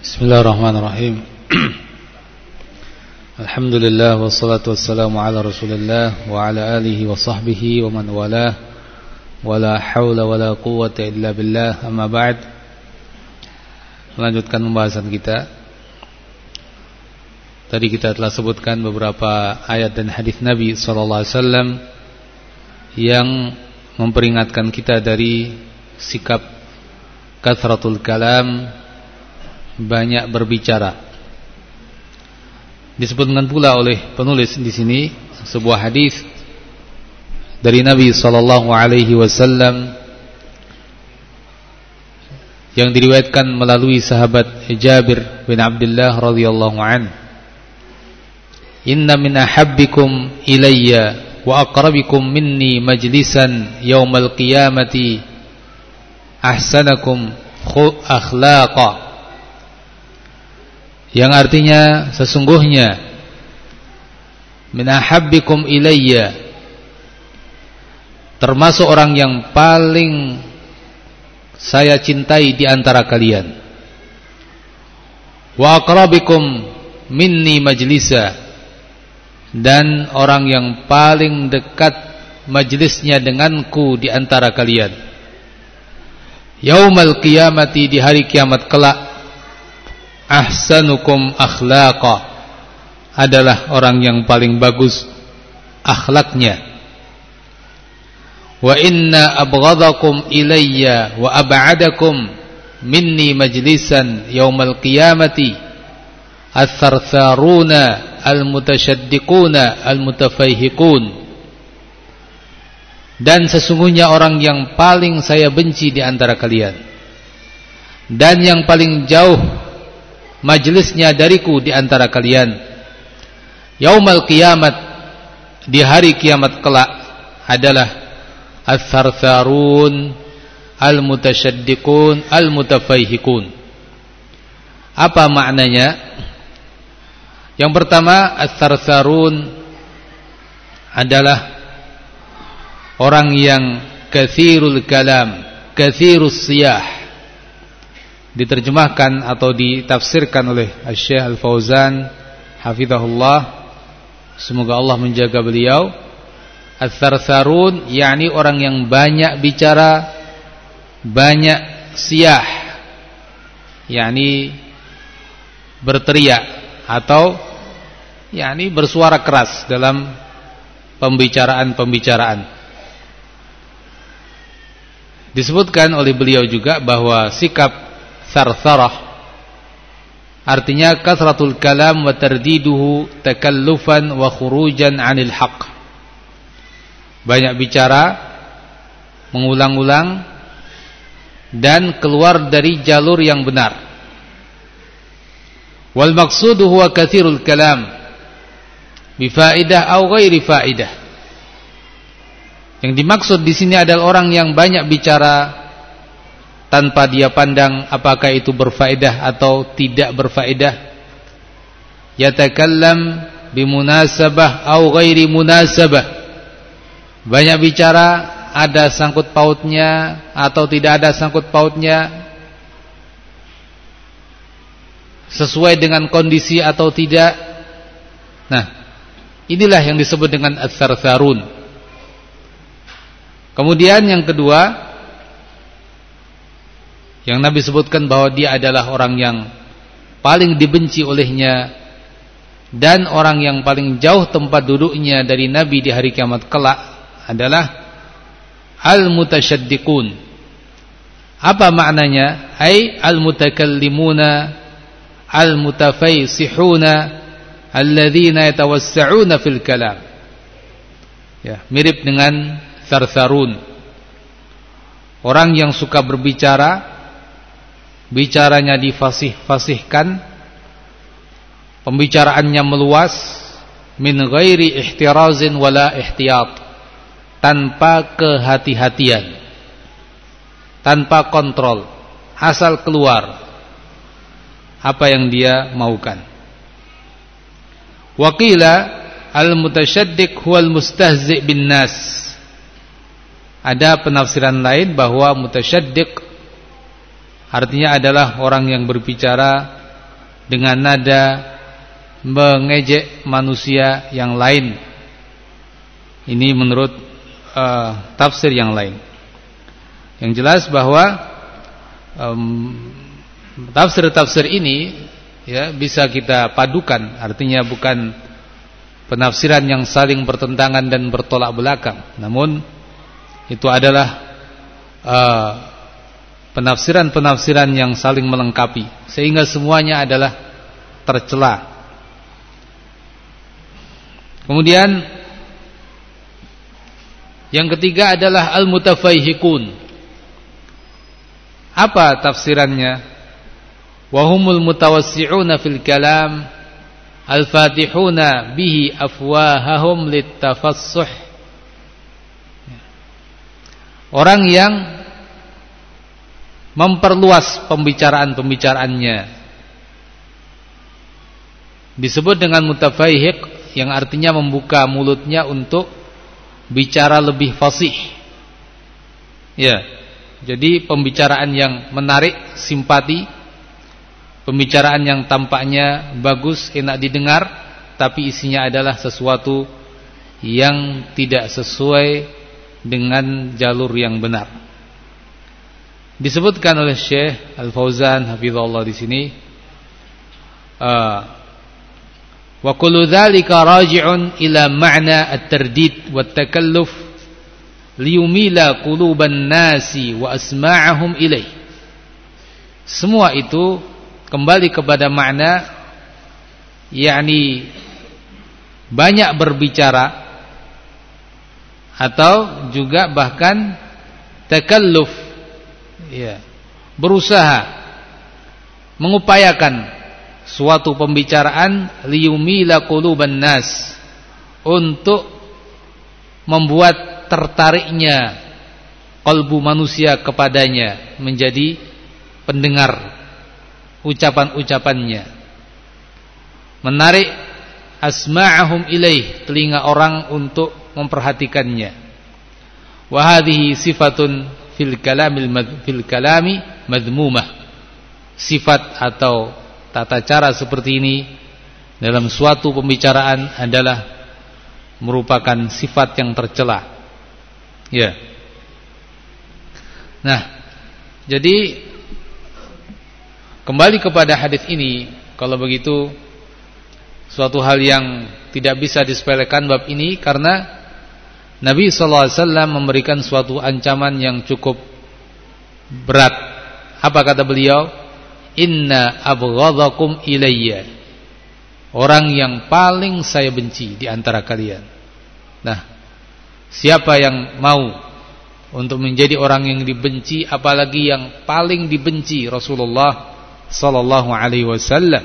Bismillahirrahmanirrahim. Alhamdulillah wassalatu wassalamu ala Rasulillah wa ala alihi wa sahbihi wa man walah. Wala haula wala quwwata illa billah. Amma ba'd. Melanjutkan pembahasan kita. Tadi kita telah sebutkan beberapa ayat dan hadis Nabi sallallahu alaihi wasallam yang memperingatkan kita dari sikap kathratul kalam, banyak berbicara. Disebutkan pula oleh penulis di sini sebuah hadis dari Nabi sallallahu alaihi wasallam yang diriwayatkan melalui sahabat Jabir bin Abdullah radhiyallahu an. Inna min ahabbikum ilayya wa aqrabikum minni majlisan yaumal qiyamati ahsanakum akhlaqa, yang artinya sesungguhnya min ahabbikum ilayya, termasuk orang yang paling saya cintai di antara kalian, wa aqrabikum minni majlisa, dan orang yang paling dekat majlisnya denganku di antara kalian, yaumal qiyamati, di hari kiamat kelak, ahsanukum akhlaqa, adalah orang yang paling bagus akhlaknya. Wa inna abghadakum ilayya wa ab'adakum minni majlisan yaumal qiyamati ats-tsartsaruna al-mutasyaddiquna al-mutafayhiqun, dan sesungguhnya orang yang paling saya benci di antara kalian dan yang paling jauh majlisnya dariku di antara kalian, yaumal kiamat, di hari kiamat kelak, adalah ats-tsartsarun al-mutasyaddiqun al-mutafayhiqun. Apa maknanya? Yang pertama, ats-tsartsarun adalah orang yang katsirul kalam, katsirus siyah. Diterjemahkan atau ditafsirkan oleh Syekh Al-Fauzan hafizahullah, semoga Allah menjaga beliau. Ats-tsartsarun yakni orang yang banyak bicara, banyak siyah, yakni berteriak atau yakni bersuara keras dalam pembicaraan-pembicaraan. Disebutkan oleh beliau juga bahwa sikap sarsarah artinya kasratul kalam wa tardiduhu takallufan wa khurujan 'anil haqq, banyak bicara, mengulang-ulang, dan keluar dari jalur yang benar. Wal maqsudu huwa katsirul kalam bi faidah aw ghairi faidah. Yang dimaksud di sini adalah orang yang banyak bicara tanpa dia pandang apakah itu berfaedah atau tidak berfaedah. Yatakallam bimunasabah aw ghairi munasabah, banyak bicara, ada sangkut pautnya atau tidak ada sangkut pautnya, sesuai dengan kondisi atau tidak. Nah, inilah yang disebut dengan ats-tsartsarun. Kemudian yang kedua, yang Nabi sebutkan bahwa dia adalah orang yang paling dibenci olehnya dan orang yang paling jauh tempat duduknya dari Nabi di hari kiamat kelak adalah al-mutasyaddiqun. Apa maknanya? Ai al-mutakallimuna al-mutafaysihuna alladzina yatawassa'una fil kalam. Ya, mirip dengan sarsarun. Orang yang suka berbicara, bicaranya difasih-fasihkan, pembicaraannya meluas, min ghairi ihtirazin wala ihtiyat, tanpa kehati-hatian, tanpa kontrol, asal keluar apa yang dia maukan. Waqila al-mutasyaddiq huwal mustahzi' bin nas. Ada penafsiran lain bahwa mutasyaddiq artinya adalah orang yang berbicara dengan nada mengejek manusia yang lain. Ini menurut tafsir yang lain. Yang jelas bahwa tafsir-tafsir ini ya bisa kita padukan, artinya bukan penafsiran yang saling bertentangan dan bertolak belakang, namun itu adalah penafsiran-penafsiran yang saling melengkapi sehingga semuanya adalah tercela. Kemudian yang ketiga adalah al-mutafaihikun. Apa tafsirannya? Wahumul mutawassi'una fil kalam al-fatihuna bihi afwahahum littafassuh. Orang yang memperluas pembicaraan-pembicaraannya disebut dengan mutafaihik, yang artinya membuka mulutnya untuk bicara lebih fasih. Ya. Jadi pembicaraan yang menarik simpati, pembicaraan yang tampaknya bagus, enak didengar, tapi isinya adalah sesuatu yang tidak sesuai dengan jalur yang benar. Disebutkan oleh Syekh Al-Fauzan hafizahullah di sini, wa kullu dzalika raji'un ila ma'na at-tardid wa at-takalluf liyumila quluban nasi wa asma'ahum ilaih. Semua itu kembali kepada makna, yakni banyak berbicara atau juga bahkan takalluf, ya, berusaha mengupayakan suatu pembicaraan liyumila quluban nas, untuk membuat tertariknya kalbu manusia kepadanya, menjadi pendengar ucapan-ucapannya, menarik asma'ahum ilaih, telinga orang untuk memperhatikannya. Wa hadhihi sifatun fil kalami madhmumah. Sifat atau tata cara seperti ini dalam suatu pembicaraan adalah merupakan sifat yang tercela. Ya. Nah, jadi kembali kepada hadis ini, kalau begitu suatu hal yang tidak bisa disepelekan bab ini, karena Nabi sallallahu alaihi wasallam memberikan suatu ancaman yang cukup berat. Apa kata beliau? Inna abghadakum ilayya, orang yang paling saya benci di antara kalian. Nah, siapa yang mau untuk menjadi orang yang dibenci, apalagi yang paling dibenci Rasulullah sallallahu alaihi wasallam.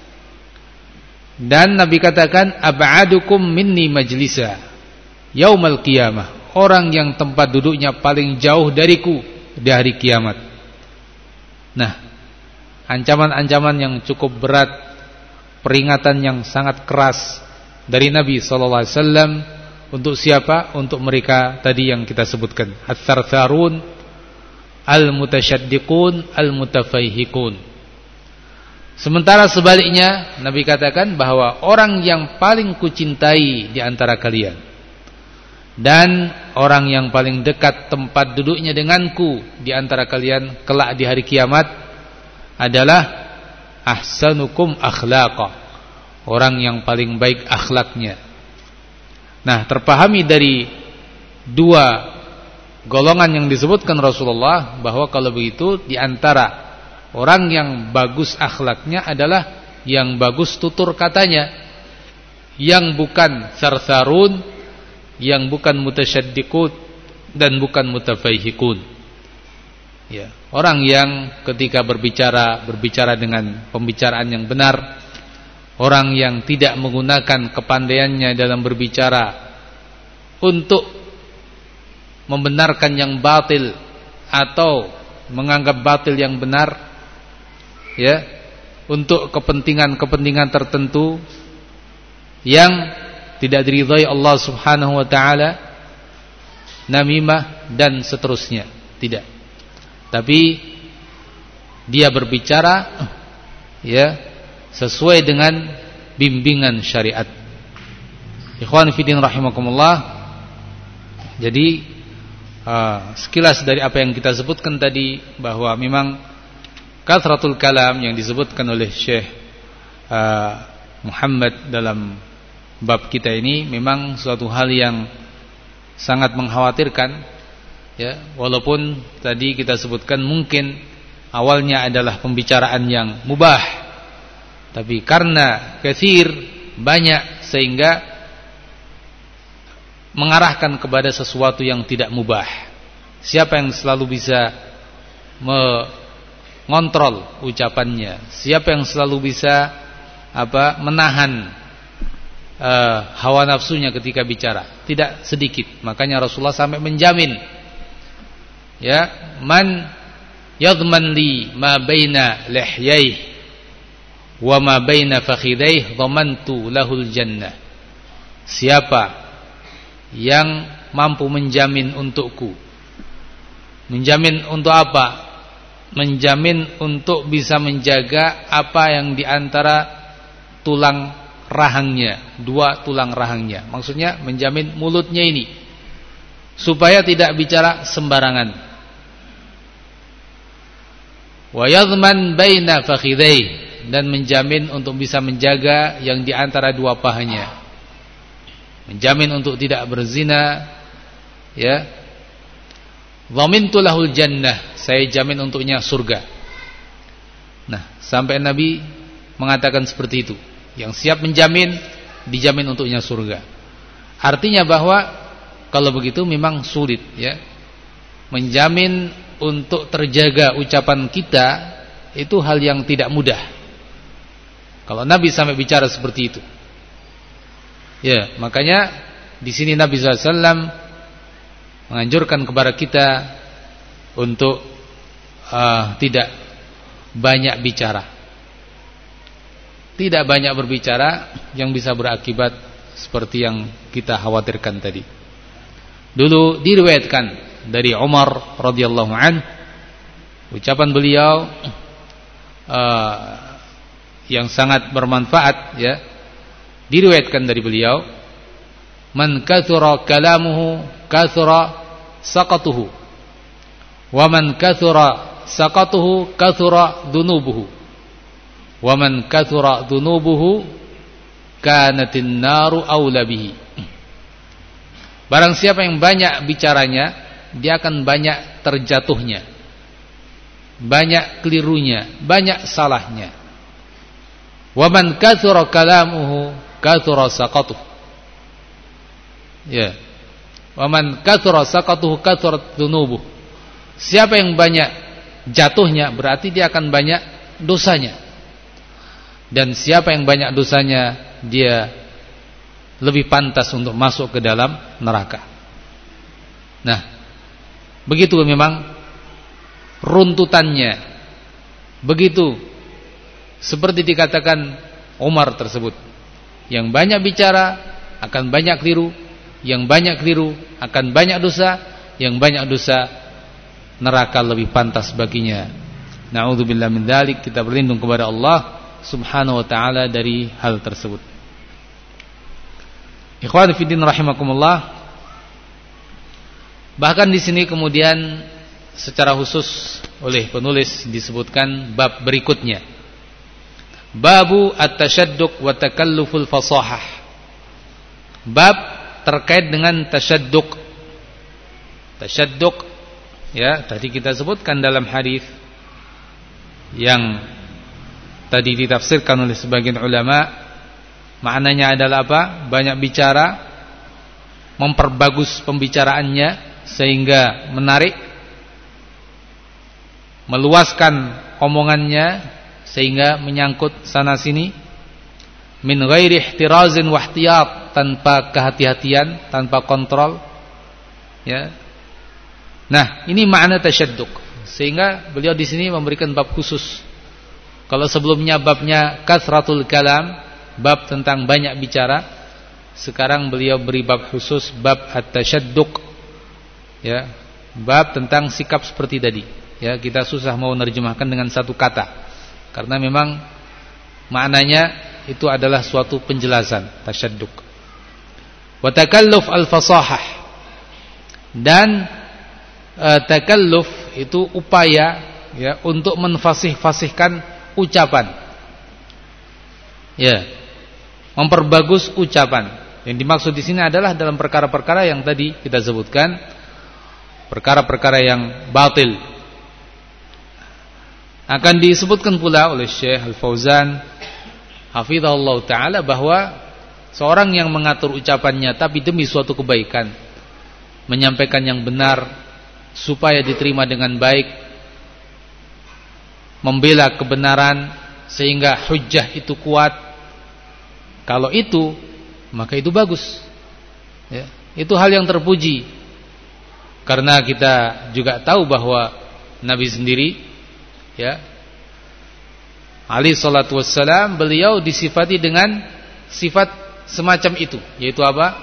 Dan Nabi katakan ab'adukum minni majlisa yaumal qiyamah, orang yang tempat duduknya paling jauh dariku di hari kiamat. Nah, ancaman-ancaman yang cukup berat, peringatan yang sangat keras dari Nabi sallallahu alaihi wasallam untuk siapa? Untuk mereka tadi yang kita sebutkan, ats-tsartsarun, al-mutasyaddiqun, al-mutafaihikun. Sementara sebaliknya Nabi katakan bahwa orang yang paling kucintai di antara kalian dan orang yang paling dekat tempat duduknya denganku di antara kalian kelak di hari kiamat adalah ahsanukum akhlaqa, orang yang paling baik akhlaknya. Nah, terpahami dari dua golongan yang disebutkan Rasulullah bahwa kalau begitu di antara orang yang bagus akhlaknya adalah yang bagus tutur katanya, yang bukan sarsarun, yang bukan mutasyaddiqun dan bukan mutafaihikun. Ya, orang yang ketika berbicara dengan pembicaraan yang benar, orang yang tidak menggunakan kepandaiannya dalam berbicara untuk membenarkan yang batil atau menganggap batil yang benar, ya, untuk kepentingan-kepentingan tertentu yang tidak diridhai Allah Subhanahu wa taala, namimah dan seterusnya. Tidak. Tapi dia berbicara, ya, sesuai dengan bimbingan syariat. Ikhwan fillah rahimakumullah. Jadi sekilas dari apa yang kita sebutkan tadi, bahwa memang kathratul kalam yang disebutkan oleh Syekh Muhammad dalam bab kita ini memang suatu hal yang sangat mengkhawatirkan, ya, walaupun tadi kita sebutkan mungkin awalnya adalah pembicaraan yang mubah, tapi karena katsir, banyak, sehingga mengarahkan kepada sesuatu yang tidak mubah. Siapa yang selalu bisa mengontrol ucapannya? Siapa yang selalu bisa menahan hawa nafsunya ketika bicara? Tidak sedikit. Makanya Rasulullah sampai menjamin, ya, man yadman li ma baina lihyaihi wa ma baina fakhidaihi dhamantu lahul jannah. Siapa yang mampu menjamin untukku? Menjamin untuk apa? Menjamin untuk bisa menjaga apa yang di antara tulang rahangnya, dua tulang rahangnya. Maksudnya menjamin mulutnya ini supaya tidak bicara sembarangan. Wa yadhman baina fakhidaihi, dan menjamin untuk bisa menjaga yang di antara dua pahanya. Menjamin untuk tidak berzina, ya. Dhamintu lahul jannah, saya jamin untuknya surga. Nah, sampai Nabi mengatakan seperti itu. Yang siap menjamin, dijamin untuknya surga. Artinya bahwa kalau begitu memang sulit, ya. Menjamin untuk terjaga ucapan kita itu hal yang tidak mudah. Kalau Nabi sampai bicara seperti itu, ya, makanya di sini Nabi SAW menganjurkan kepada kita untuk tidak banyak bicara. Tidak banyak berbicara yang bisa berakibat seperti yang kita khawatirkan tadi. Dulu diriwayatkan dari Umar radhiyallahu anhu, ucapan beliau yang sangat bermanfaat, ya. Diriwayatkan dari beliau, man kathura kalamuhu kathura saqatuhu, wa man kathura saqatuhu kathura dunubuhu, wa man kathura dunubuhu kanatin naru aula bihi. Barang siapa yang banyak bicaranya, dia akan banyak terjatuhnya, banyak kelirunya, banyak salahnya. Wa man kathura kalamuhu kathura saqatuhu, ya. Wa man kathura saqatuhu kathura dunubuhu. Siapa yang banyak jatuhnya, berarti dia akan banyak dosanya. Dan siapa yang banyak dosanya, dia lebih pantas untuk masuk ke dalam neraka. Nah, begitu memang runtutannya. Begitu seperti dikatakan Umar tersebut. Yang banyak bicara akan banyak keliru, yang banyak keliru akan banyak dosa, yang banyak dosa neraka lebih pantas baginya. Na'udzubillah min dzalik. Kita berlindung kepada Allah Subhanahu wa ta'ala dari hal tersebut. Ikhwan fillah rahimakumullah. Bahkan di sini kemudian secara khusus oleh penulis disebutkan bab berikutnya. Babu at-tashadduq wa takalluful fasahah. Bab terkait dengan tasyadduq. Tasyadduq, ya, tadi kita sebutkan dalam hadis yang tadi ditafsirkan oleh sebagian ulama, maknanya adalah apa? Banyak bicara, memperbagus pembicaraannya sehingga menarik, meluaskan omongannya sehingga menyangkut sana sini, min ghairi ihtirazin wa ihtiyat, tanpa kehati-hatian, tanpa kontrol, ya. Nah, ini makna tasyadduq. Sehingga beliau di sini memberikan bab khusus. Kalau sebelumnya babnya kathratul kalam, bab tentang banyak bicara, sekarang beliau beri bab khusus, bab at-tasyadduq, ya, bab tentang sikap seperti tadi. Ya, kita susah mau menerjemahkan dengan satu kata, karena memang maknanya itu adalah suatu penjelasan, tasyadduq. Wa takalluf al-fasahah, dan takalluf itu upaya ya untuk menfasih-fasihkan ucapan. Ya, memperbagus ucapan. Yang dimaksud di sini adalah dalam perkara-perkara yang tadi kita sebutkan, perkara-perkara yang batil. Akan disebutkan pula oleh Syekh Al-Fauzan hafizahullah taala bahwa seorang yang mengatur ucapannya tapi demi suatu kebaikan, menyampaikan yang benar supaya diterima dengan baik, membela kebenaran sehingga hujjah itu kuat, kalau itu maka itu bagus ya, itu hal yang terpuji. Karena kita juga tahu bahwa Nabi sendiri ya, alaihi salatu wassalam, beliau disifati dengan sifat semacam itu, yaitu apa?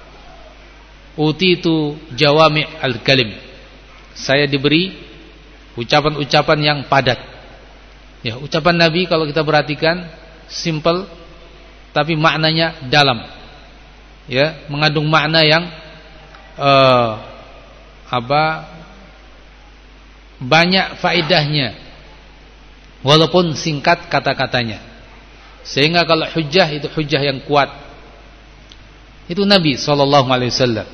Utitu jawami' al-kalim. Saya diberi ucapan-ucapan yang padat. Ya, ucapan Nabi kalau kita perhatikan simple tapi maknanya dalam. Ya, mengandung makna yang banyak faedahnya. Walaupun singkat kata-katanya. Sehingga kalau hujjah itu hujjah yang kuat. Itu Nabi SAW.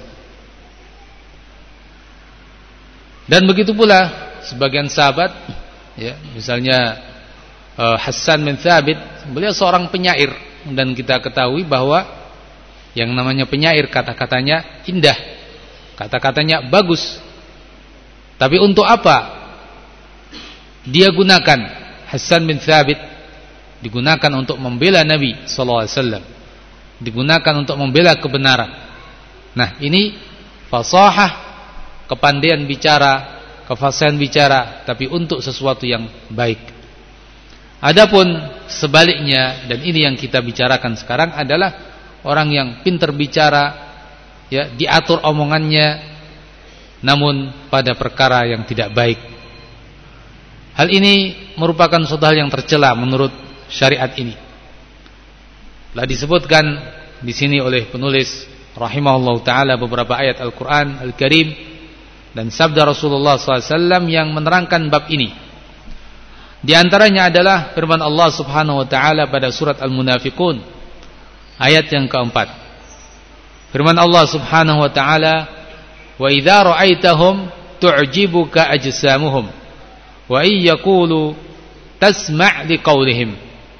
Dan begitu pula sebagian sahabat ya, misalnya Hassan bin Thabit, beliau seorang penyair. Dan kita ketahui bahwa yang namanya penyair kata-katanya indah, kata-katanya bagus. Tapi untuk apa dia gunakan? Hassan bin Thabit digunakan untuk membela Nabi SAW, digunakan untuk membela kebenaran. Nah, ini fasahah, kepandaian bicara, kefasihan bicara, tapi untuk sesuatu yang baik. Adapun sebaliknya, dan ini yang kita bicarakan sekarang, adalah orang yang pintar bicara, ya, diatur omongannya, namun pada perkara yang tidak baik. Hal ini merupakan suatu hal yang tercela menurut syariat ini. Telah disebutkan di sini oleh penulis rahimahullah taala beberapa ayat Al-Qur'an Al-Karim dan sabda Rasulullah SAW yang menerangkan bab ini. Di antaranya adalah firman Allah Subhanahu wa taala pada surat Al-Munafiqun ayat yang keempat. Firman Allah Subhanahu wa taala, "Wa idza ra'aitahum tu'jibuka ajsamuhum wa iyyaqulu tasma' liqaulihim."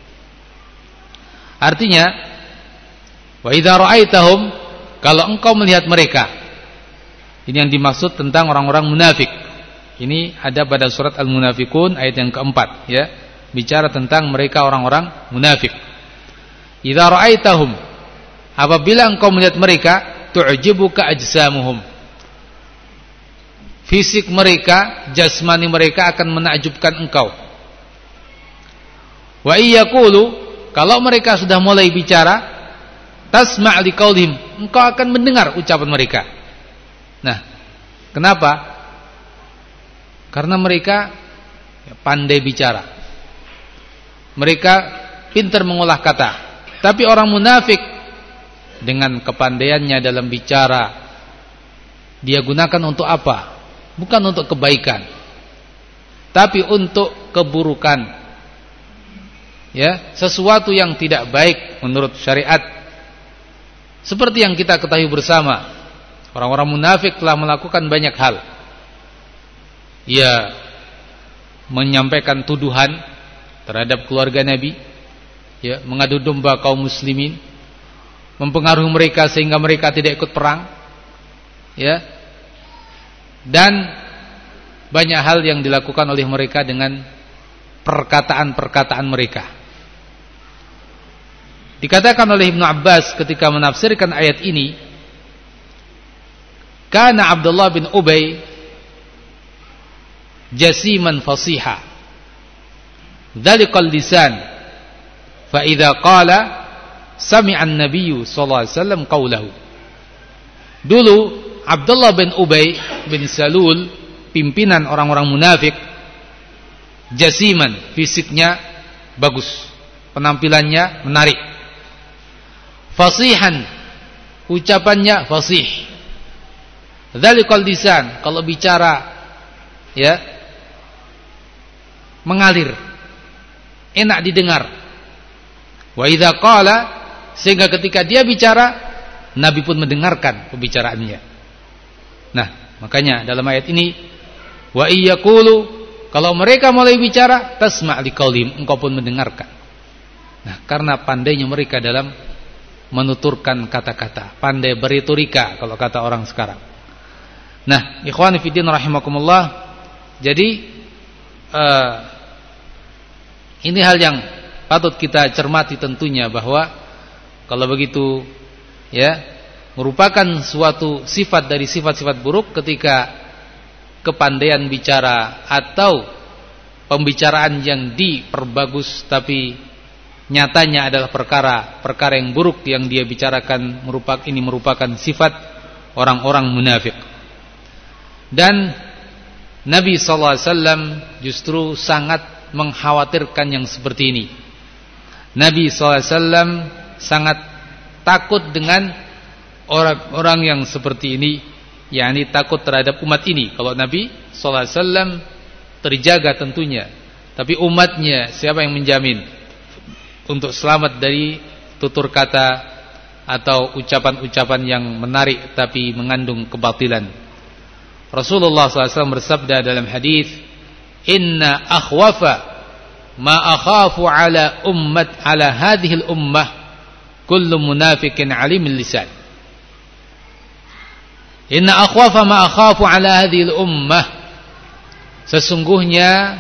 Artinya, wa idza ra'aitahum, kalau engkau melihat mereka. Ini yang dimaksud tentang orang-orang munafik. Ini ada pada surat Al-Munafiqun ayat yang keempat, ya, bicara tentang mereka orang-orang munafik. Idza ra'aitahum, apabila engkau melihat mereka, tu'jibuka ajsamuhum, fisik mereka, jasmani mereka akan menakjubkan engkau. Wa iyyaqulu, kalau mereka sudah mulai bicara, tasma' liqaulihim, engkau akan mendengar ucapan mereka. Nah, kenapa? Karena mereka pandai bicara. Mereka pintar mengolah kata. Tapi orang munafik dengan kepandaiannya dalam bicara, dia gunakan untuk apa? Bukan untuk kebaikan, tapi untuk keburukan. Ya, sesuatu yang tidak baik menurut syariat. Seperti yang kita ketahui bersama, orang-orang munafik telah melakukan banyak hal. Ia menyampaikan tuduhan terhadap keluarga Nabi, ya, mengadu domba kaum muslimin, mempengaruhi mereka sehingga mereka tidak ikut perang, ya, dan banyak hal yang dilakukan oleh mereka dengan perkataan-perkataan mereka. Dikatakan oleh Ibnu Abbas ketika menafsirkan ayat ini, kana Abdullah bin Ubay jasiman fasiha dhalikal lisan fa idza qala sami'a an-nabiy sallallahu alaihi wasallam qawlahu. Dulu Abdullah bin Ubay bin Salul, pimpinan orang-orang munafik, jasiman, fisiknya bagus, penampilannya menarik. Fasihan, ucapannya fasih. Dzalikal lisan, kalau bicara ya mengalir, enak didengar. Wa idza qala, sehingga ketika dia bicara, Nabi pun mendengarkan pembicaraannya. Nah, makanya dalam ayat ini, wa iyyaqulu, kalau mereka mulai bicara, tasma' liqaulihim, engkau pun mendengarkan. Nah, karena pandainya mereka dalam menuturkan kata-kata, pandai beretorika kalau kata orang sekarang. Nah, ikhwani fiddin rahimakumullah, jadi ini hal yang patut kita cermati tentunya, bahwa kalau begitu ya merupakan suatu sifat dari sifat-sifat buruk ketika kepandaian bicara atau pembicaraan yang diperbagus tapi nyatanya adalah perkara yang buruk yang dia bicarakan, merupakan sifat orang-orang munafik. Dan Nabi SAW justru sangat mengkhawatirkan yang seperti ini. Nabi SAW sangat takut dengan orang-orang yang seperti ini, yakni takut terhadap umat ini. Kalau Nabi SAW terjaga tentunya, tapi umatnya siapa yang menjamin untuk selamat dari tutur kata atau ucapan-ucapan yang menarik tapi mengandung kebatilan? Rasulullah SAW bersabda dalam hadis, "Inna akhwafa ma akhafu ala hadhihi al-ummah kullu munafiqin alimil lisan." Inna akhwafa ma akhafu ala hadhihi al-ummah, sesungguhnya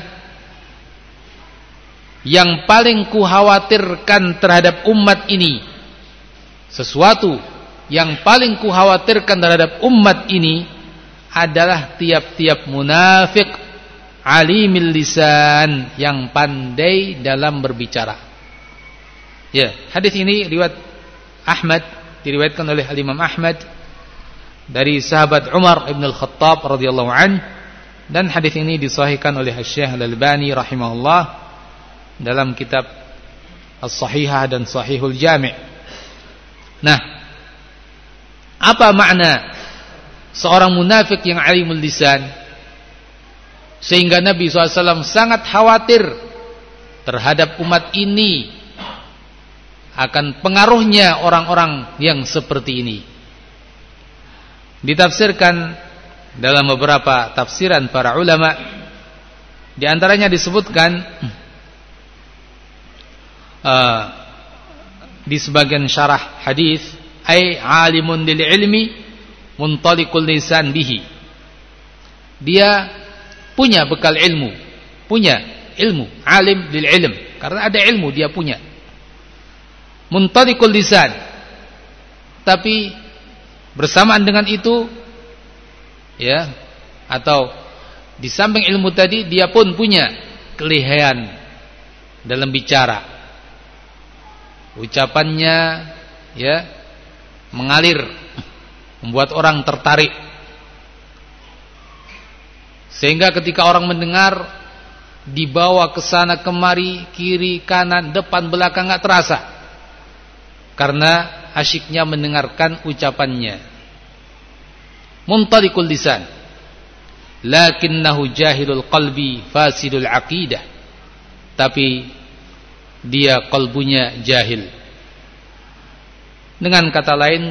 yang paling kukhawatirkan terhadap umat ini, sesuatu yang paling kukhawatirkan terhadap umat ini adalah tiap-tiap munafik alimil lisan, yang pandai dalam berbicara. Ya, hadis ini riwayat Ahmad, diriwayatkan oleh Imam Ahmad dari sahabat Umar ibn al-Khattab radhiyallahu an, dan hadis ini disahihkan oleh Syekh Al-Albani rahimahullah dalam kitab As-Sahihah dan Sahihul Jami'. Nah, apa makna seorang munafik yang alimul lisan, sehingga Nabi SAW sangat khawatir terhadap umat ini akan pengaruhnya orang-orang yang seperti ini? Ditafsirkan dalam beberapa tafsiran para ulama, di antaranya disebutkan di sebagian syarah hadis, ai alimun lil ilmi muntaliqul lisan bihi, dia punya bekal ilmu, alim lil ilm, karena ada ilmu dia punya. Muntaliqul lisan, tapi bersamaan dengan itu ya, atau di samping ilmu tadi dia pun punya kelihayan dalam bicara. Ucapannya ya mengalir, membuat orang tertarik, sehingga ketika orang mendengar dibawa ke sana kemari, kiri kanan depan belakang, enggak terasa, karena asyiknya mendengarkan ucapannya. Muntaliqul lisan lakinnahu jahilul qalbi fasidul aqidah, tapi dia kalbunya jahil. Dengan kata lain,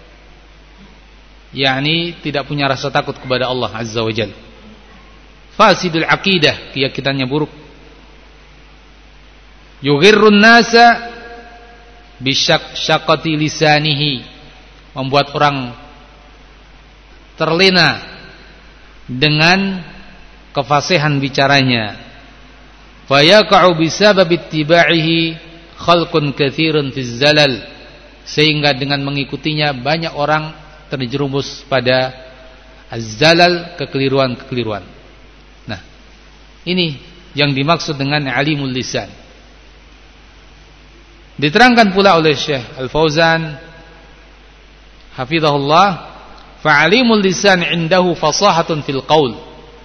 yakni tidak punya rasa takut kepada Allah Azza wa Jalla. Fasidul aqidah, keyakinannya buruk. Yughirrun nasa bisyaqati lisanihi, membuat orang terlena dengan kefasihan bicaranya. Fayaqa'u bisabab ittiba'ihi khalqun katsirun fiz zalal, sehingga dengan mengikutinya banyak orang terjerumus pada az-zalal, kekeliruan-kekeliruan. Nah, ini yang dimaksud dengan alimul lisan. Diterangkan pula oleh Syekh Al-Fauzan hafizahullah, fa'alimul lisan indahu fasahatun fil qaul.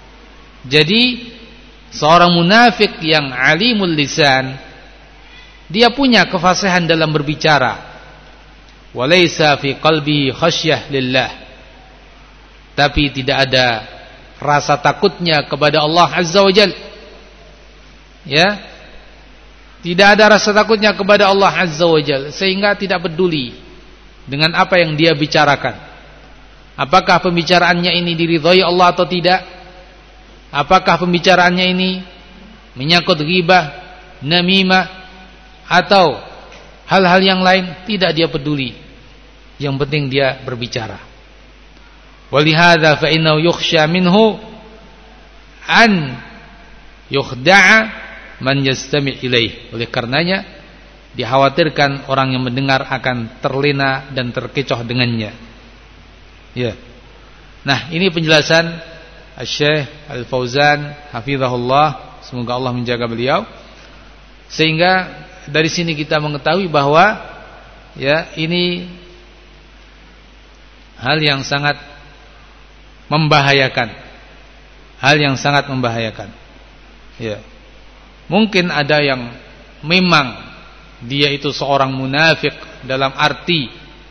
Jadi seorang munafik yang alimul lisan, dia punya kefasihan dalam berbicara, walaysa fi qalbi khasyah lillah, tapi tidak ada rasa takutnya kepada Allah Azza wa Jalla. Ya, tidak ada rasa takutnya kepada Allah Azza wa Jalla, sehingga tidak peduli dengan apa yang dia bicarakan. Apakah pembicaraannya ini diridhai Allah atau tidak? Apakah pembicaraannya ini menyangkut ghibah, namimah, atau hal-hal yang lain? Tidak dia peduli. Yang penting dia berbicara. Walihada fa innahu yukhsha minhu an yukhda'a man yastami' ilaih. Oleh karenanya dikhawatirkan orang yang mendengar akan terlena dan terkecoh dengannya. Ya. Nah, ini penjelasan Syekh Al-Fauzan hafizahullah, semoga Allah menjaga beliau. Sehingga dari sini kita mengetahui bahwa ya, ini hal yang sangat membahayakan. Hal yang sangat membahayakan. Ya. Mungkin ada yang memang dia itu seorang munafik dalam arti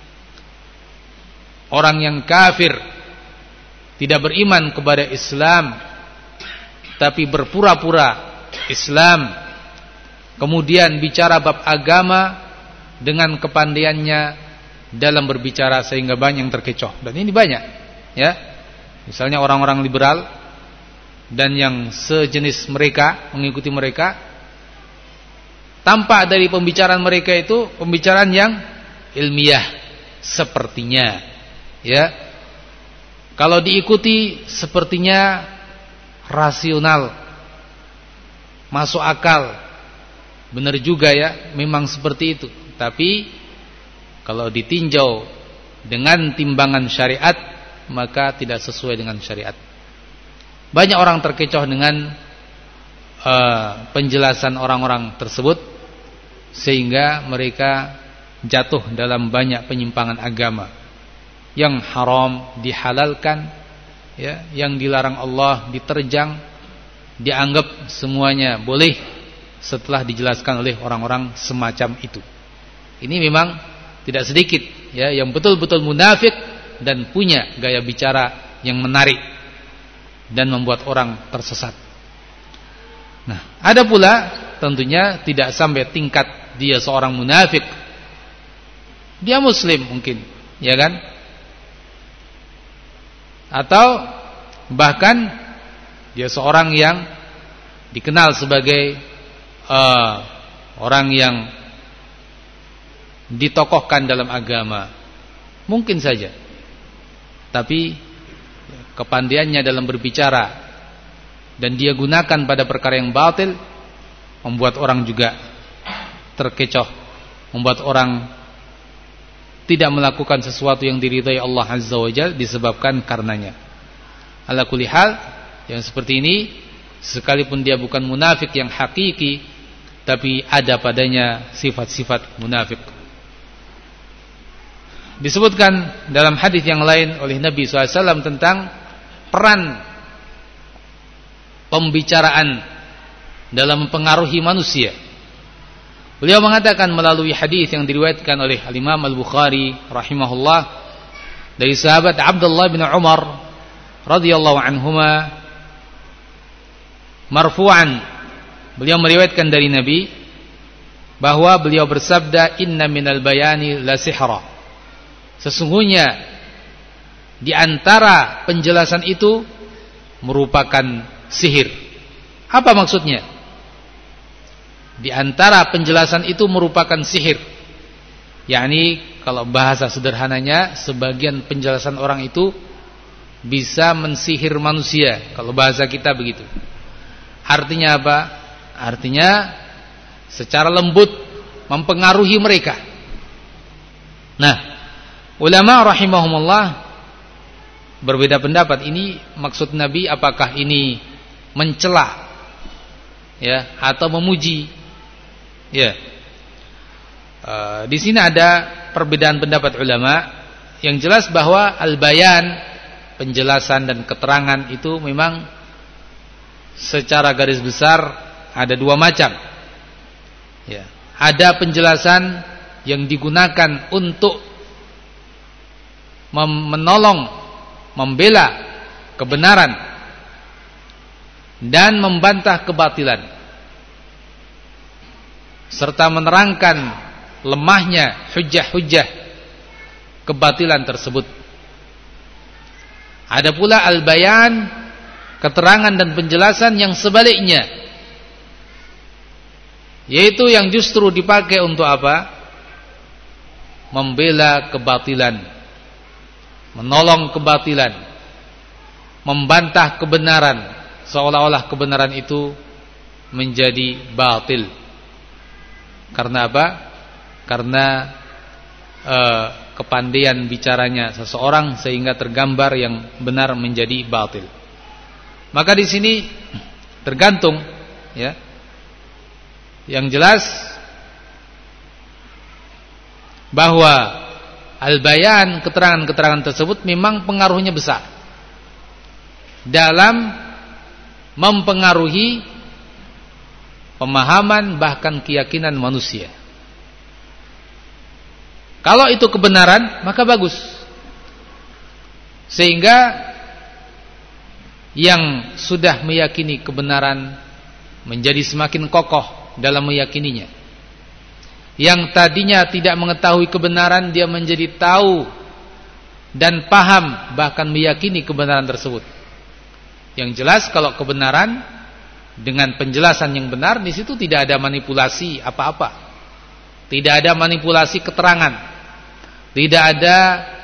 orang yang kafir, tidak beriman kepada Islam, tapi berpura-pura Islam, kemudian bicara bab agama dengan kepandaiannya dalam berbicara sehingga banyak yang terkecoh. Dan ini banyak, ya. Misalnya orang-orang liberal dan yang sejenis mereka, mengikuti mereka, tampak dari pembicaraan mereka itu pembicaraan yang ilmiah sepertinya, ya. Kalau diikuti sepertinya rasional, masuk akal, benar juga ya, memang seperti itu. Tapi kalau ditinjau dengan timbangan syariat, maka tidak sesuai dengan syariat. Banyak orang terkecoh dengan penjelasan orang-orang tersebut, sehingga mereka jatuh dalam banyak penyimpangan agama. Yang haram dihalalkan, ya, yang dilarang Allah diterjang, dianggap semuanya boleh setelah dijelaskan oleh orang-orang semacam itu. Ini memang tidak sedikit, ya, yang betul-betul munafik dan punya gaya bicara yang menarik dan membuat orang tersesat. Nah, ada pula tentunya tidak sampai tingkat dia seorang munafik. Dia muslim mungkin, ya kan? Atau bahkan dia seorang yang dikenal sebagai orang yang ditokohkan dalam agama. Mungkin saja. Tapi kepandaiannya dalam berbicara dan dia gunakan pada perkara yang batil, membuat orang juga terkecoh, membuat orang tidak melakukan sesuatu yang diridhai Allah Azza wa Jalla disebabkan karenanya. Ala kulli hal, yang seperti ini sekalipun dia bukan munafik yang hakiki, tapi ada padanya sifat-sifat munafik. Disebutkan dalam hadis yang lain oleh Nabi SAW tentang peran pembicaraan dalam mempengaruhi manusia. Beliau mengatakan melalui hadis yang diriwayatkan oleh Al-Imam Al-Bukhari rahimahullah dari sahabat Abdullah bin Umar radhiyallahu anhuma marfu'an, beliau meriwayatkan dari Nabi bahwa beliau bersabda, inna minal bayani la sihra, sesungguhnya di antara penjelasan itu merupakan sihir. Apa maksudnya? Di antara penjelasan itu merupakan sihir. yakni kalau bahasa sederhananya, sebagian penjelasan orang itu bisa mensihir manusia, kalau bahasa kita begitu. Artinya apa? Artinya secara lembut mempengaruhi mereka. Nah, ulama rahimahumullah berbeda pendapat. Ini maksud Nabi, apakah ini mencela ya atau memuji? Ya. Di sini ada perbedaan pendapat ulama. Yang jelas bahwa al-bayan, penjelasan dan keterangan itu memang secara garis besar ada dua macam. Ya, ada penjelasan yang digunakan untuk menolong, membela kebenaran dan membantah kebatilan, serta menerangkan lemahnya hujjah-hujjah kebatilan tersebut. Ada pula al-bayan, keterangan dan penjelasan yang sebaliknya, yaitu yang justru dipakai untuk apa? Membela kebatilan, menolong kebatilan, membantah kebenaran, seolah-olah kebenaran itu menjadi batil. Karena apa? Karena kepandaian bicaranya seseorang sehingga tergambar yang benar menjadi batil. Maka di sini tergantung, ya. Yang jelas bahwa al-bayan, keterangan-keterangan tersebut memang pengaruhnya besar dalam mempengaruhi pemahaman bahkan keyakinan manusia. Kalau itu kebenaran, maka bagus. Sehingga yang sudah meyakini kebenaran menjadi semakin kokoh dalam meyakininya. Yang tadinya tidak mengetahui kebenaran, dia menjadi tahu dan paham, bahkan meyakini kebenaran tersebut. Yang jelas kalau kebenaran dengan penjelasan yang benar, di situ tidak ada manipulasi apa-apa, tidak ada manipulasi keterangan, tidak ada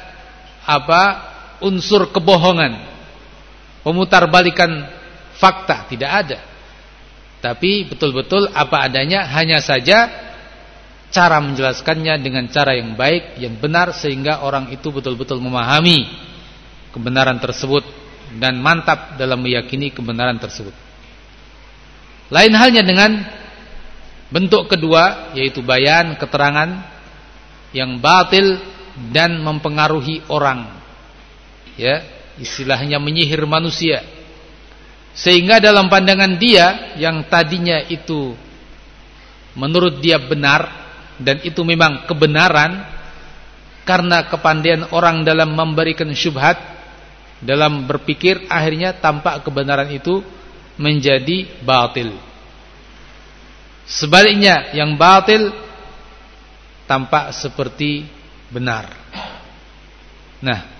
unsur kebohongan, pemutarbalikan fakta, tidak ada. Tapi betul-betul apa adanya, hanya saja cara menjelaskannya dengan cara yang baik, yang benar, sehingga orang itu betul-betul memahami kebenaran tersebut dan mantap dalam meyakini kebenaran tersebut. Lain halnya dengan bentuk kedua, yaitu bayan, keterangan yang batil dan mempengaruhi orang, ya, istilahnya menyihir manusia, sehingga dalam pandangan dia yang tadinya itu menurut dia benar, dan itu memang kebenaran, karena kepandaian orang dalam memberikan syubhat, dalam berpikir, akhirnya tampak kebenaran itu menjadi batil. Sebaliknya, yang batil tampak seperti benar. Nah,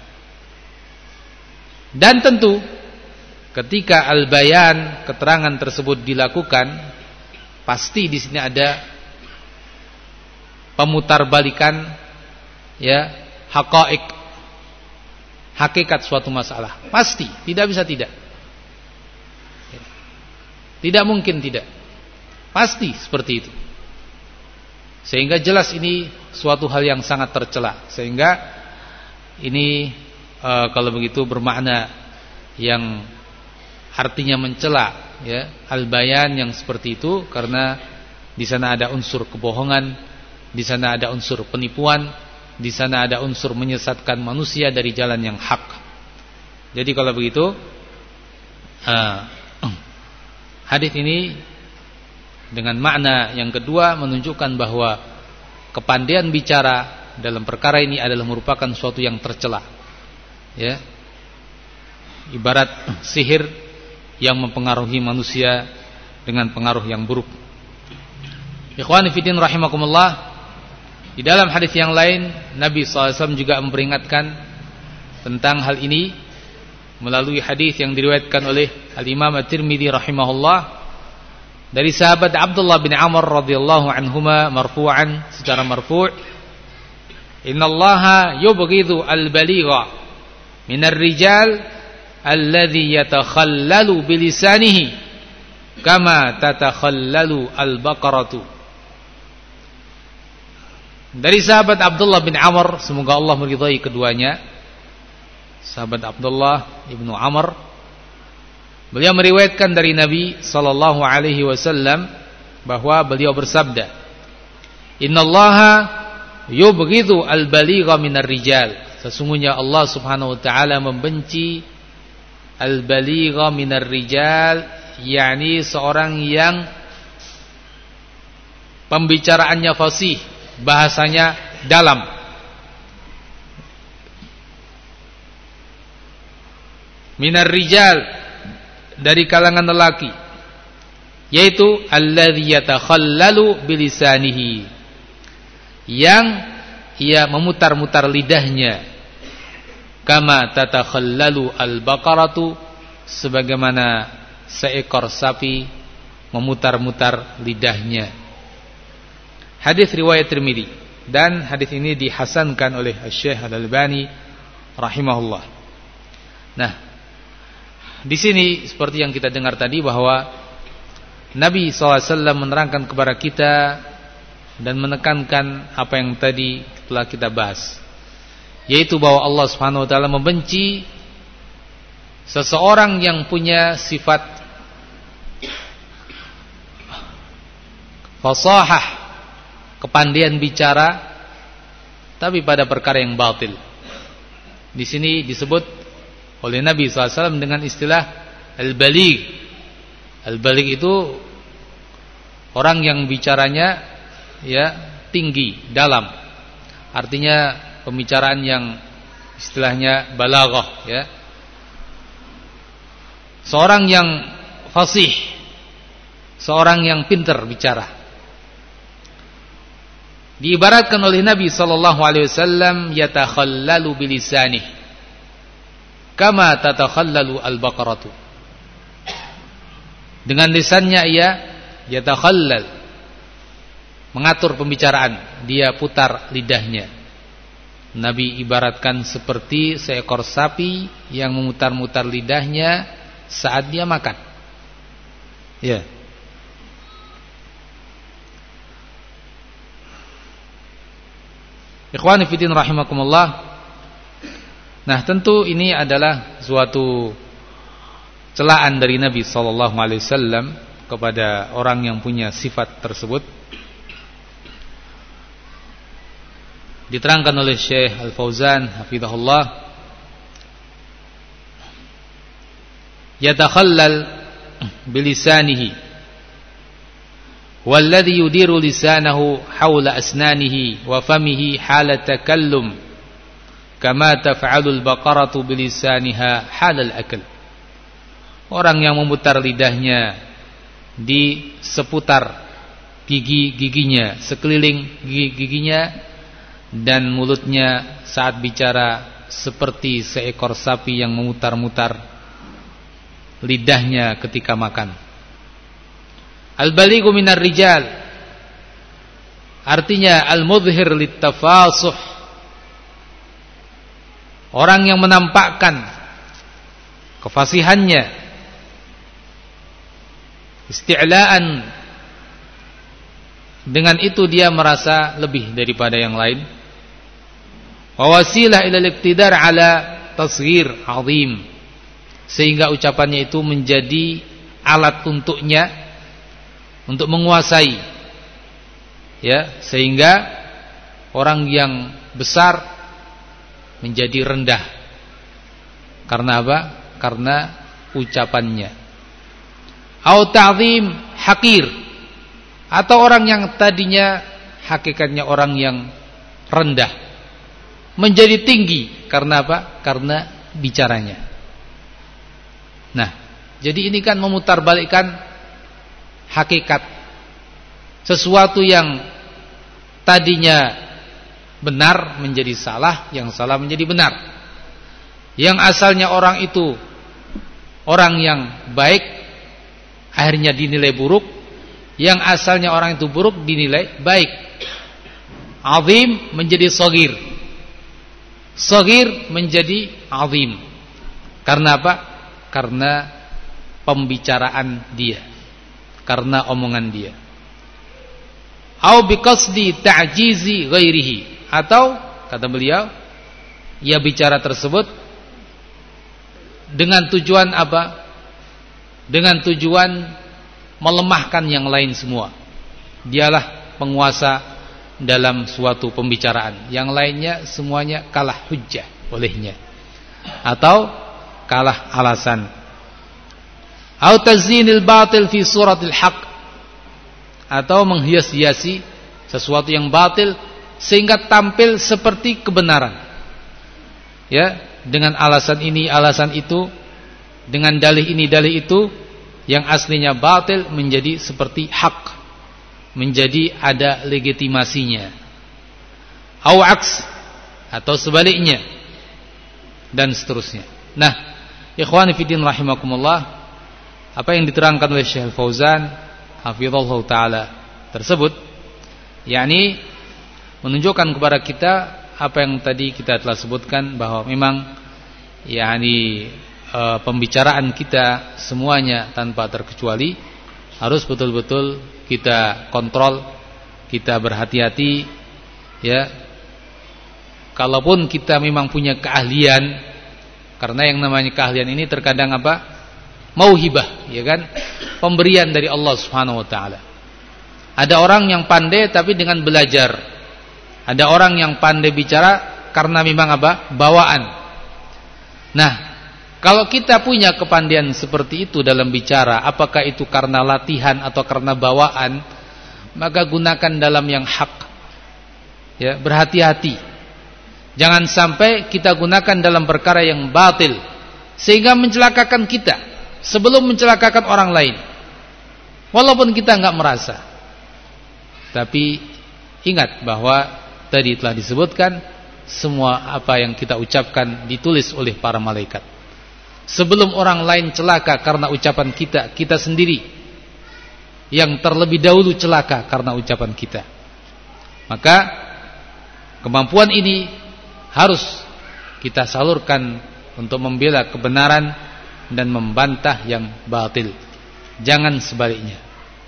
dan tentu ketika al-bayan, keterangan tersebut dilakukan, pasti di sini ada pemutarbalikan, ya, haqa'iq, hakikat suatu masalah. Pasti, tidak bisa tidak. Tidak mungkin tidak. Pasti seperti itu. Sehingga jelas ini suatu hal yang sangat tercela. Sehingga ini kalau begitu bermakna yang artinya mencela, ya, al-bayan yang seperti itu, karena di sana ada unsur kebohongan, di sana ada unsur penipuan, di sana ada unsur menyesatkan manusia dari jalan yang hak. Jadi kalau begitu, hadis ini dengan makna yang kedua menunjukkan bahwa kepandaian bicara dalam perkara ini adalah merupakan suatu yang tercela, ya, ibarat sihir yang mempengaruhi manusia dengan pengaruh yang buruk. Ikhwani fillah rahimakumullah, di dalam hadis yang lain Nabi SAW juga memperingatkan tentang hal ini melalui hadis yang diriwayatkan oleh Al-Imam At-Tirmidzi rahimahullah dari sahabat Abdullah bin Amr radhiyallahu anhuma marfu'an, secara marfu', innallaha yubghidhu al-baligha minar rijal alladhi yatakhallalu bilisanihi kama tatakhallalu al-baqaratu. Dari sahabat Abdullah bin Amr, semoga Allah meridhai keduanya, sahabat Abdullah ibnu Amr, beliau meriwayatkan dari Nabi sallallahu alaihi wasallam bahwa beliau bersabda, innallaha yubghidhu al-baligha minar rijal, sesungguhnya Allah Subhanahu wa taala membenci al-baligha minar rijal, yakni seorang yang pembicaraannya fasih, bahasanya dalam. Minar rijal, dari kalangan lelaki, yaitu alladzi yatakhallalu bilisanihi, yang ia memutar-mutar lidahnya, kama tatakhallalu al-baqaratu, sebagaimana seekor sapi memutar-mutar lidahnya. Hadis riwayat Tirmidzi, dan hadis ini dihasankan oleh Syekh Al-Albani rahimahullah. Nah, di sini seperti yang kita dengar tadi bahwa Nabi SAW menerangkan kepada kita dan menekankan apa yang tadi telah kita bahas, yaitu bahwa Allah Subhanahu wa taala membenci seseorang yang punya sifat fasahah, kepandaian bicara, tapi pada perkara yang batil. Di sini disebut oleh Nabi SAW dengan istilah al-baligh. Al-baligh itu orang yang bicaranya tinggi, dalam. Artinya pembicaraan yang istilahnya balaghah, Seorang yang fasih, seorang yang pintar bicara. Diibaratkan oleh Nabi SAW, yatakhallalu bilisanih, kama tatakhallalu al-baqaratu. Dengan lisannya ia yatakhallal, mengatur pembicaraan, dia putar lidahnya. Nabi ibaratkan seperti seekor sapi yang memutar-mutar lidahnya saat dia makan. Ya. Ikhwani fillah rahimakumullah. Nah, tentu ini adalah suatu celaan dari Nabi SAW kepada orang yang punya sifat tersebut. Diterangkan oleh Syekh Al-Fauzan hafizahullah, yatakhallal bilisanihi walladhi yudiru lisanahu hawla asnanihi wa famihi hala takallum kama taf'alul baqaratu bilisaniha halal akal. Orang yang memutar lidahnya di seputar gigi-giginya, sekeliling gigi-giginya, dan mulutnya saat bicara seperti seekor sapi yang memutar-mutar lidahnya ketika makan. Al-balighu minar rijal, artinya al-mudhhir littafasuh, orang yang menampakkan kefasihannya, isti'laan, dengan itu dia merasa lebih daripada yang lain. Wa wasilah ila al-iqtidar ala tasghir azim, sehingga ucapannya itu menjadi alat untuknya untuk menguasai, sehingga orang yang besar menjadi rendah. Karena apa? Karena ucapannya. Au ta'zim hakir, atau orang yang tadinya hakikatnya orang yang rendah menjadi tinggi. Karena apa? Karena bicaranya. Nah, jadi ini kan memutarbalikkan hakikat. Sesuatu yang tadinya benar menjadi salah, yang salah menjadi benar. Yang asalnya orang itu orang yang baik, akhirnya dinilai buruk. Yang asalnya orang itu buruk dinilai baik. Azim menjadi shagir, shagir menjadi azim. Karena apa? Karena pembicaraan dia, karena omongan dia. Au biqasdi ta'jizi ghairihi, atau kata beliau, ia bicara tersebut dengan tujuan apa? Dengan tujuan melemahkan yang lain semua. Dialah penguasa dalam suatu pembicaraan, yang lainnya semuanya kalah hujjah olehnya, atau kalah alasan. Au tazinil batil fi suratil haq, atau menghias-hiasi sesuatu yang batil sehingga tampil seperti kebenaran. Ya, dengan alasan ini, alasan itu, dengan dalih ini, dalih itu, yang aslinya batil menjadi seperti hak, menjadi ada legitimasinya. Au aks, atau sebaliknya, dan seterusnya. Nah, ikhwani fiddin rahimakumullah, apa yang diterangkan oleh Syekh Fauzan hafizallahu taala tersebut, yakni menunjukkan kepada kita apa yang tadi kita telah sebutkan, bahwa memang yakni pembicaraan kita semuanya tanpa terkecuali harus betul-betul kita kontrol, kita berhati-hati, ya. Kalaupun kita memang punya keahlian, karena yang namanya keahlian ini terkadang apa? Mauhibah, ya kan? Pemberian dari Allah Subhanahu wa taala. Ada orang yang pandai tapi dengan belajar. Ada orang yang pandai bicara karena memang apa? Bawaan. Nah, kalau kita punya kepandaian seperti itu dalam bicara, apakah itu karena latihan atau karena bawaan, maka gunakan dalam yang hak. Ya, berhati-hati. Jangan sampai kita gunakan dalam perkara yang batil sehingga mencelakakan kita sebelum mencelakakan orang lain. Walaupun kita enggak merasa. Tapi ingat bahwa tadi telah disebutkan, semua apa yang kita ucapkan ditulis oleh para malaikat. Sebelum orang lain celaka karena ucapan kita, kita sendiri yang terlebih dahulu celaka karena ucapan kita. Maka kemampuan ini harus kita salurkan untuk membela kebenaran dan membantah yang batil. Jangan sebaliknya.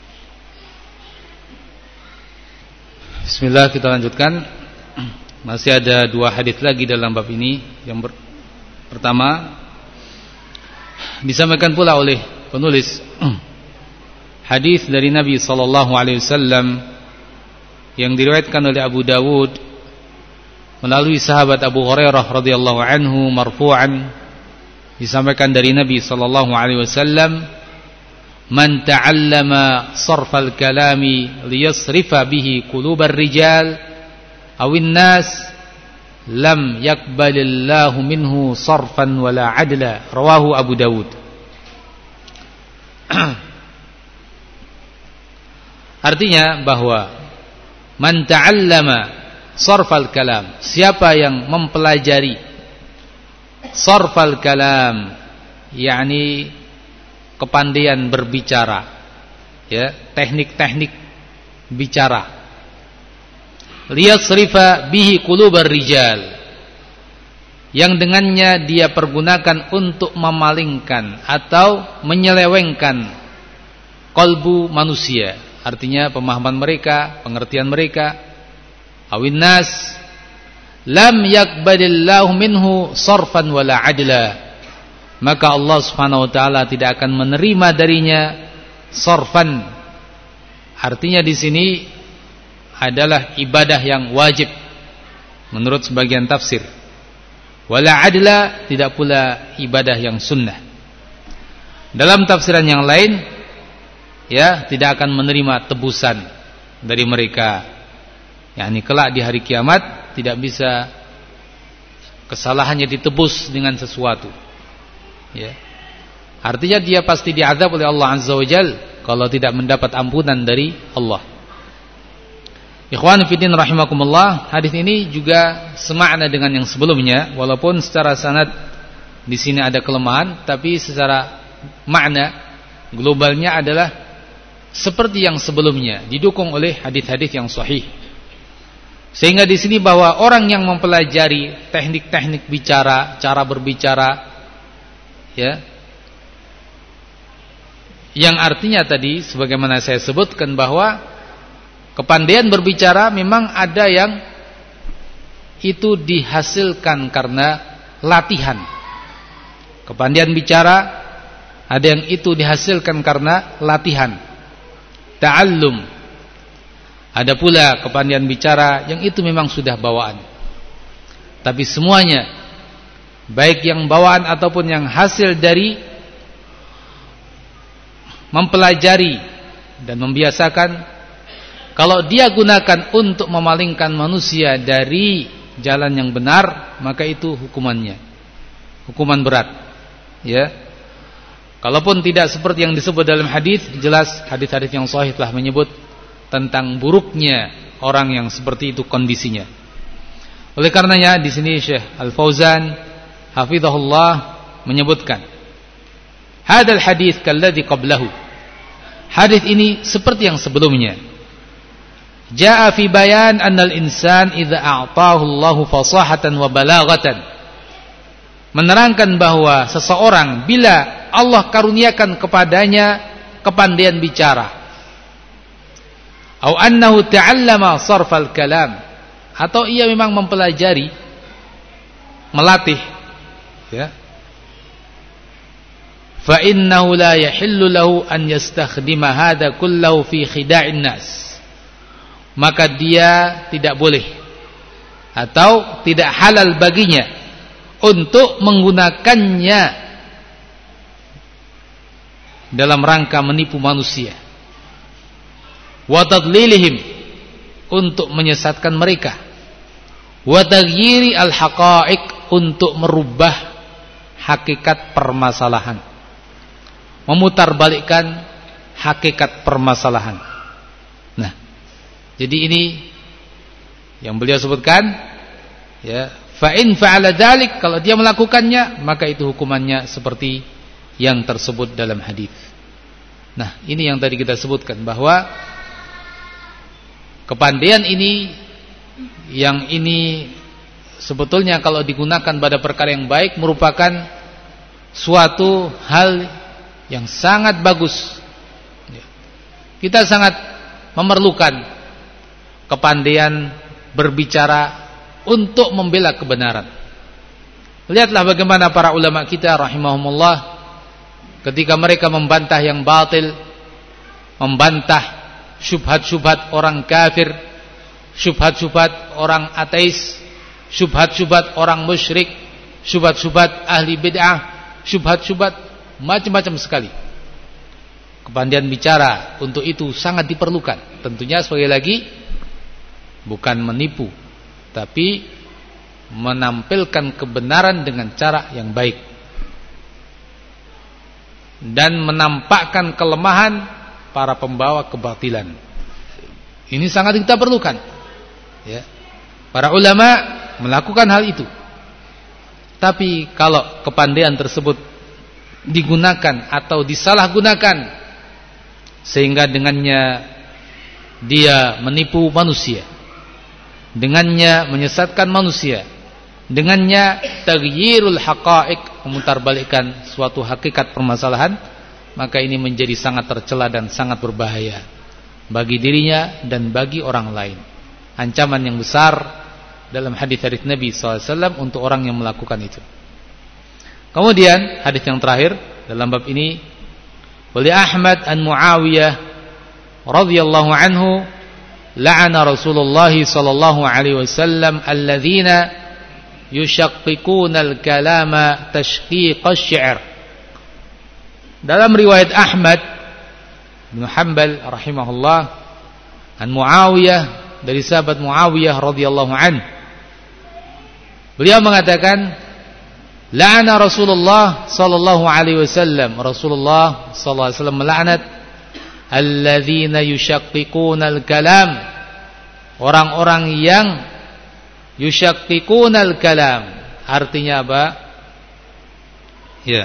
Bismillah, kita lanjutkan. Masih ada 2 hadis lagi dalam bab ini. Yang pertama disampaikan pula oleh penulis hadis dari Nabi sallallahu alaihi wasallam yang diriwayatkan oleh Abu Dawud melalui sahabat Abu Hurairah radhiyallahu anhu marfu'an, disampaikan dari Nabi sallallahu alaihi wasallam, man ta'allama sarfal kalami liyasrifa bihi qulubar rijal awin nas lam yakbalillahu minhu sarfan wala adla. Rawahu Abu Dawud. Artinya bahwa man ta'allama sarfal kalam, siapa yang mempelajari sarfal kalam, yakni kepandaian berbicara, ya, teknik-teknik bicara, liyasrifa bihi qulubar rijal, yang dengannya dia pergunakan untuk memalingkan atau menyelewengkan kalbu manusia, artinya pemahaman mereka, pengertian mereka, awin nas lam yakbalillahu minhu sarfan wala adla, maka Allah Subhanahu wa taala tidak akan menerima darinya sarfan. Artinya di sini adalah ibadah yang wajib menurut sebagian tafsir. Wala adla, tidak pula ibadah yang sunnah. Dalam tafsiran yang lain, ya, tidak akan menerima tebusan dari mereka. yakni kelak di hari kiamat tidak bisa kesalahannya ditebus dengan sesuatu. Ya. Artinya dia pasti diazab oleh Allah Azza wa Jalla kalau tidak mendapat ampunan dari Allah. Ikhwan fillah rahimakumullah, hadis ini juga semakna dengan yang sebelumnya, walaupun secara sanad di sini ada kelemahan, tapi secara makna globalnya adalah seperti yang sebelumnya, didukung oleh hadis-hadis yang sahih. Sehingga di sini bahwa orang yang mempelajari teknik-teknik bicara, cara berbicara, ya, yang artinya tadi sebagaimana saya sebutkan bahwa kepandaian berbicara memang ada yang itu dihasilkan karena latihan. Kepandaian bicara ada yang itu dihasilkan karena latihan, ta'allum. Ada pula kepandaian bicara yang itu memang sudah bawaan. Tapi semuanya, baik yang bawaan ataupun yang hasil dari mempelajari dan membiasakan, kalau dia gunakan untuk memalingkan manusia dari jalan yang benar, maka itu hukumannya hukuman berat. Ya. Kalaupun tidak seperti yang disebut dalam hadis, jelas hadis-hadis yang sahih telah menyebut tentang buruknya orang yang seperti itu kondisinya. Oleh karenanya di sini Syekh Al-Fauzan hafizahullah menyebutkan, hadal hadis kalladzi qablahu. Hadis ini seperti yang sebelumnya. Jaa fi bayan annal insan idza a'tahu Allahu fasahatan wa balaghatan. Menerangkan bahwa seseorang bila Allah karuniakan kepadanya kepandaian bicara, atau annahu ta'allama sarfal kalam, atau ia memang mempelajari, melatih, ya, fa innahu la yahillu lahu an yastakhdima hadha kullahu fi khida'in nas. Maka dia tidak boleh atau tidak halal baginya untuk menggunakannya dalam rangka menipu manusia, wa tadlilihim, untuk menyesatkan mereka, wa taghyiri al-haqa'iq, untuk merubah hakikat permasalahan, memutarbalikkan hakikat permasalahan. Nah, jadi ini yang beliau sebutkan, ya, fa in fa'ala dzalik, kalau dia melakukannya maka itu hukumannya seperti yang tersebut dalam hadis. Nah, ini yang tadi kita sebutkan bahwa kepandaian ini, yang ini sebetulnya kalau digunakan pada perkara yang baik merupakan suatu hal yang sangat bagus. Kita sangat memerlukan kepandaian berbicara untuk membela kebenaran. Lihatlah bagaimana para ulama kita rahimahumullah ketika mereka membantah yang batil, membantah syubhat-syubhat orang kafir, syubhat-syubhat orang ateis, syubhat-syubhat orang musyrik, syubhat-syubhat ahli bid'ah, syubhat-syubhat macam-macam sekali. Kepandaian bicara untuk itu sangat diperlukan. Tentunya sekali lagi bukan menipu, tapi menampilkan kebenaran dengan cara yang baik dan menampakkan kelemahan para pembawa kebatilan. Ini sangat kita perlukan, ya. Para ulama melakukan hal itu. Tapi kalau kepandaian tersebut digunakan atau disalahgunakan sehingga dengannya dia menipu manusia, dengannya menyesatkan manusia, dengannya taghyirul haqa'iq, memutarbalikkan suatu hakikat permasalahan, maka ini menjadi sangat tercela dan sangat berbahaya bagi dirinya dan bagi orang lain. Ancaman yang besar dalam hadis-hadis Nabi SAW untuk orang yang melakukan itu. Kemudian hadis yang terakhir dalam bab ini, oleh Ahmad an Muawiyah radhiyallahu anhu, la'ana Rasulullah sallallahu alaihi wasallam alladzina yushaqqikuna al-kalama tashqiq asy-syi'r. Dalam riwayat Ahmad bin Hanbal rahimahullah an Muawiyah, dari sahabat Muawiyah radhiyallahu anhu, beliau mengatakan, la'ana Rasulullah sallallahu alaihi wasallam, Rasulullah sallallahu alaihi wasallam melaknat alladzina yushaqqikuna al-kalam, orang-orang yang yushaqqikuna al-kalam. Artinya apa? Ya,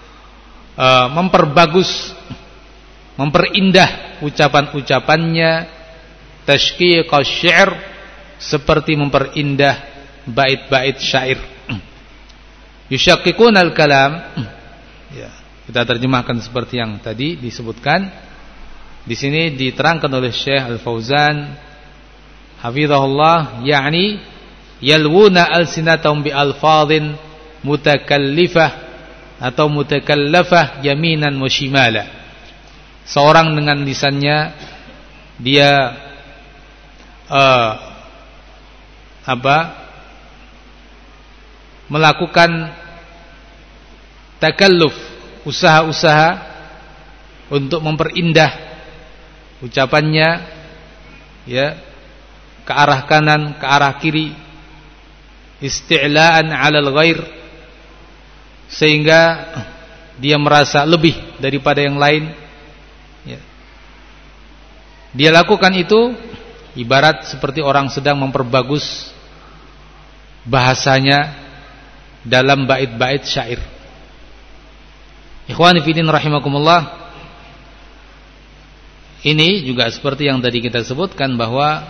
memperbagus, memperindah ucapan-ucapannya, tashqiq asy-syi'r, seperti memperindah bait-bait syair. Yushaqqikuna al-kalam, ya, kita terjemahkan seperti yang tadi disebutkan. Di sini diterangkan oleh Syekh Al-Fauzan hafizahullah, yakni yalwuna alsinatahum bi alfadhin mutakallifah atau mutakallafah yaminan wa shimala. Seorang dengan lisannya dia melakukan takalluf, usaha-usaha untuk memperindah ucapannya ya, ke arah kanan, ke arah kiri, isti'la'an 'alal ghair, sehingga dia merasa lebih daripada yang lain, ya. Dia lakukan itu ibarat seperti orang sedang memperbagus bahasanya dalam bait-bait syair. Ikhwani fillah rahimakumullah, ini juga seperti yang tadi kita sebutkan bahwa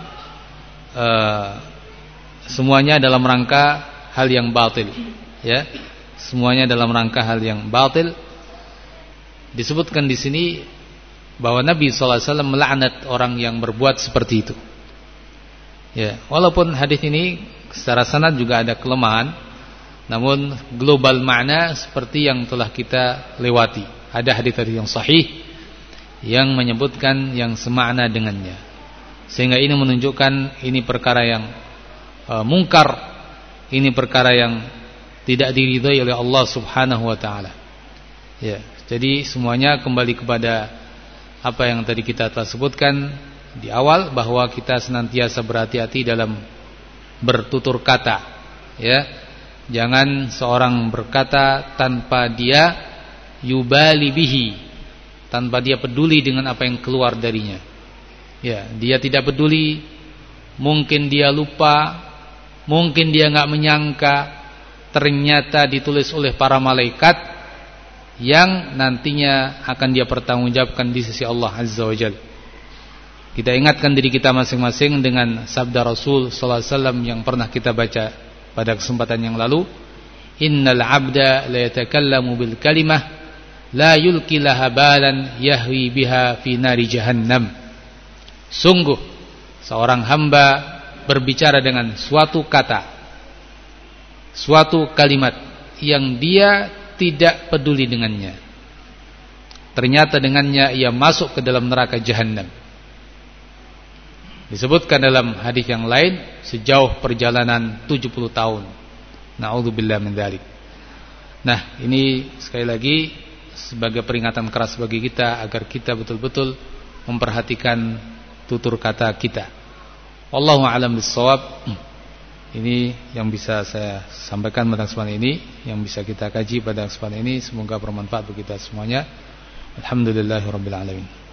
semuanya dalam rangka hal yang batil, ya. Semuanya dalam rangka hal yang batil. Disebutkan di sini bahwa Nabi sallallahu alaihi wasallam melaknat orang yang berbuat seperti itu. Ya, walaupun hadis ini secara sanad juga ada kelemahan, namun global makna seperti yang telah kita lewati. Ada hadis-hadis yang sahih yang menyebutkan yang semakna dengannya. Sehingga ini menunjukkan ini perkara yang mungkar, ini perkara yang tidak diridhai oleh Allah Subhanahu wa taala. Ya, jadi semuanya kembali kepada apa yang tadi kita telah sebutkan di awal, bahwa kita senantiasa berhati-hati dalam bertutur kata, ya. Jangan seorang berkata tanpa dia yubali bihi, tanpa dia peduli dengan apa yang keluar darinya. Ya, dia tidak peduli, mungkin dia lupa, mungkin dia enggak menyangka, ternyata ditulis oleh para malaikat yang nantinya akan dia pertanggungjawabkan di sisi Allah Azza wa Jalla. Kita ingatkan diri kita masing-masing dengan sabda Rasul sallallahu alaihi wasallam yang pernah kita baca pada kesempatan yang lalu, innal abda la yatakallamu bil kalimah la yulqi laha balan yahwi biha fi nari jahannam. Sungguh seorang hamba berbicara dengan suatu kata, suatu kalimat yang dia tidak peduli dengannya, ternyata dengannya ia masuk ke dalam neraka jahannam. Disebutkan dalam hadis yang lain sejauh perjalanan 70 tahun. Na'udzubillah min dzalik. Nah, ini sekali lagi sebagai peringatan keras bagi kita agar kita betul-betul memperhatikan tutur kata kita. Wallahu a'lam bissawab. Ini yang bisa saya sampaikan pada kesempatan ini, yang bisa kita kaji pada kesempatan ini. Semoga bermanfaat bagi kita semuanya. Alhamdulillahirabbil alamin.